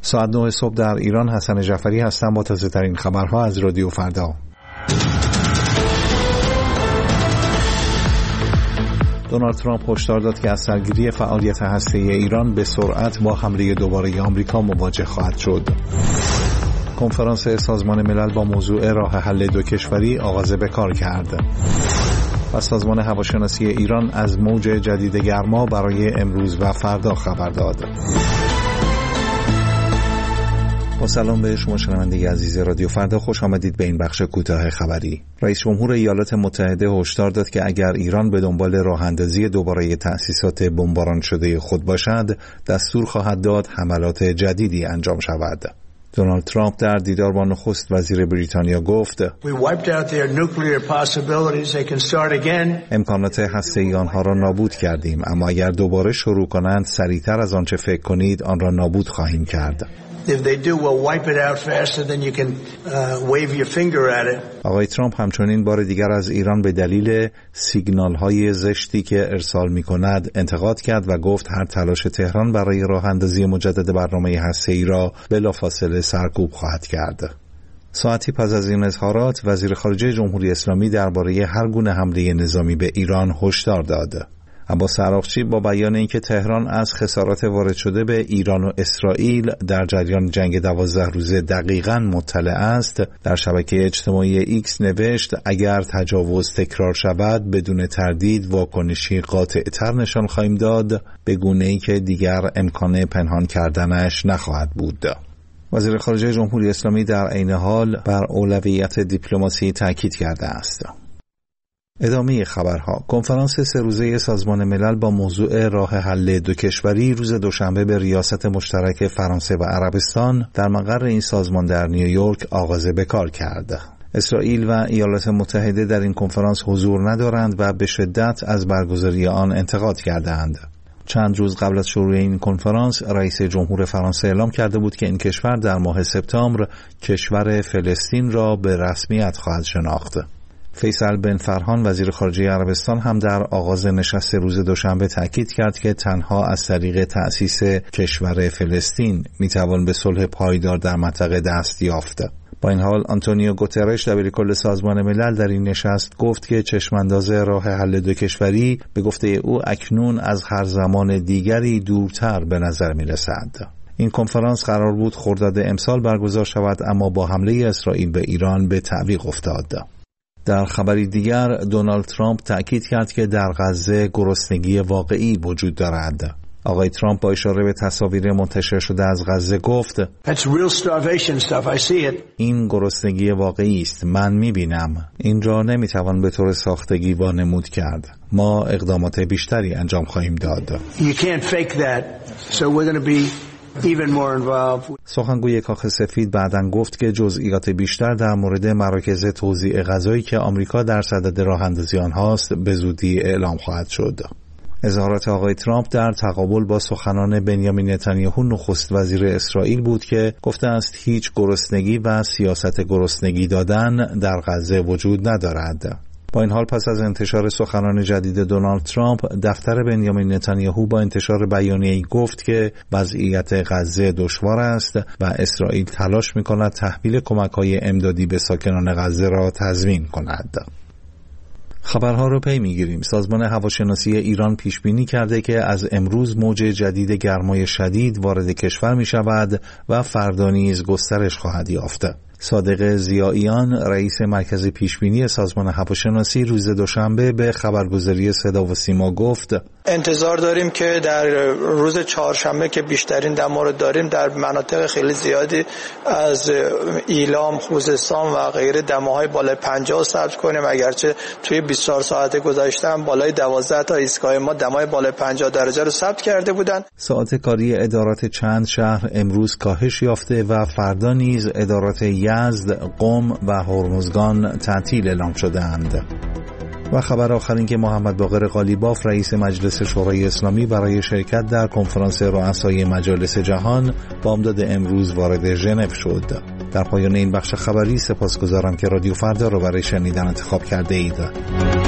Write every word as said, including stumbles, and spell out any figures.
ساعت نه صبح در ایران. حسن جعفری هستم با تازه ترین خبرها از رادیو فردا. دونالد ترامپ هشدار داد که از سرگیری فعالیت هسته‌ای ایران به سرعت با حمله دوباره آمریکا مواجه خواهد شد. کنفرانس سازمان ملل با موضوع راه حل دو کشوری آغاز به کار کرد. و سازمان هواشناسی ایران از موج جدید گرما برای امروز و فردا خبر داد. با سلام به شما شنونده عزیز رادیو فردا، خوش آمدید به این بخش کوتاه خبری. رئیس جمهور ایالات متحده هشدار داد که اگر ایران به دنبال راه اندازی دوباره تأسیسات بمباران شده خود باشد، دستور خواهد داد حملات جدیدی انجام شود. دونالد ترامپ در دیدار با نخست وزیر بریتانیا گفت امکانات هسته‌ای آنها را نابود کردیم، اما اگر دوباره شروع کنند سریعتر از آنچه فکر کنید آن را نابود خواهیم کرد. If they do, we'll wipe it out faster than you can uh, wave your finger at it. آقای ترامپ همچنین بار دیگر از ایران به دلیل سیگنال‌های زشتی که ارسال می‌کند انتقاد کرد و گفت هر تلاش تهران برای راه اندازی مجدد برنامه هسته‌ای را بلافاصله سرکوب خواهد کرد. ساعتی پس از این اظهارات، وزیر خارجه جمهوری اسلامی درباره هر گونه حمله نظامی به ایران هشدار داد. عباس عراقچی با بیان اینکه تهران از خسارات وارد شده به ایران و اسرائیل در جریان جنگ دوازده روزه دقیقاً مطلع است، در شبکه اجتماعی ایکس نوشت اگر تجاوز تکرار شود بدون تردید واکنشی قاطع‌تر نشان خواهیم داد، به گونه‌ای که دیگر امکان پنهان کردنش نخواهد بود. وزیر خارجه جمهوری اسلامی در عین حال بر اولویت دیپلماسی تاکید کرده است. ادامه خبرها. کنفرانس سه روزه سازمان ملل با موضوع راه حل دو کشوری روز دوشنبه به ریاست مشترک فرانسه و عربستان در مقر این سازمان در نیویورک آغاز به کار کرد. اسرائیل و ایالات متحده در این کنفرانس حضور ندارند و به شدت از برگزاری آن انتقاد کردند. چند روز قبل از شروع این کنفرانس، رئیس جمهور فرانسه اعلام کرده بود که این کشور در ماه سپتامبر کشور فلسطین را به رسمیت خواهد شناخت. فیصل بن فرهان وزیر خارجه عربستان هم در آغاز نشست روز دوشنبه تاکید کرد که تنها از طریق تأسیس کشور فلسطین میتوان به صلح پایدار در منطقه دست یافت. با این حال آنتونیو گوترش دبیر کل سازمان ملل در این نشست گفت که چشمانداز راه حل دو کشوری به گفته او اکنون از هر زمان دیگری دورتر به نظر میرسد. این کنفرانس قرار بود خرداد امسال برگزار شود، اما با حمله اسرائیل به ایران به تعویق افتاد. در خبری دیگر، دونالد ترامپ تأکید کرد که در غزه گرسنگی واقعی وجود دارد. آقای ترامپ با اشاره به تصاویر منتشر شده از غزه گفت این گرسنگی واقعی است، من میبینم. این را نمیتوان به طور ساختگی وانمود کرد. ما اقدامات بیشتری انجام خواهیم داد. سخنگوی کاخ سفید بعداً گفت که جزئیات بیشتر در مورد مراکز توزیع غذایی که آمریکا در صدد راه اندازی آنهاست به زودی اعلام خواهد شد. اظهارات آقای ترامپ در تقابل با سخنان بنیامین نتانیاهو نخست وزیر اسرائیل بود که گفته است هیچ گرسنگی و سیاست گرسنگی دادن در غزه وجود ندارد. با این حال پس از انتشار سخنان جدید دونالد ترامپ، دفتر بنیامین نتانیاهو با انتشار بیانیه‌ای گفت که وضعیت غزه دشوار است و اسرائیل تلاش می‌کند تحویل کمک‌های امدادی به ساکنان غزه را تضمین کند. خبرها رو پی میگیریم. سازمان هواشناسی ایران پیش بینی کرده که از امروز موج جدید گرمای شدید وارد کشور می شود و فردا نیز گسترش خواهد یافت. صادق ضیائیان رئیس مرکز پیشبینی سازمان هواشناسی روز دوشنبه به خبرگزاری صدا و سیما گفت انتظار داریم که در روز چهارشنبه که بیشترین دما رو داریم در مناطق خیلی زیادی از ایلام، خوزستان و غیره دماهای بالای پنجاه ثبت کنیم، اگرچه توی بیست و چهار ساعت گذشته هم بالای دوازده تا ایستگاه ما دمای بالای پنجاه درجه رو ثبت کرده بودن. ساعت کاری ادارات چند شهر امروز کاهش یافته و فردا نیز ادارات یزد، قم و هرمزگان تعطیل اعلام شده‌اند. و خبر آخر این که محمد باقر قالیباف رئیس مجلس شورای اسلامی برای شرکت در کنفرانس رؤسای مجالس جهان بامداد امروز وارد ژنو شد. در پایان این بخش خبری سپاسگزارم که رادیو فردا را برای شنیدن انتخاب کرده اید.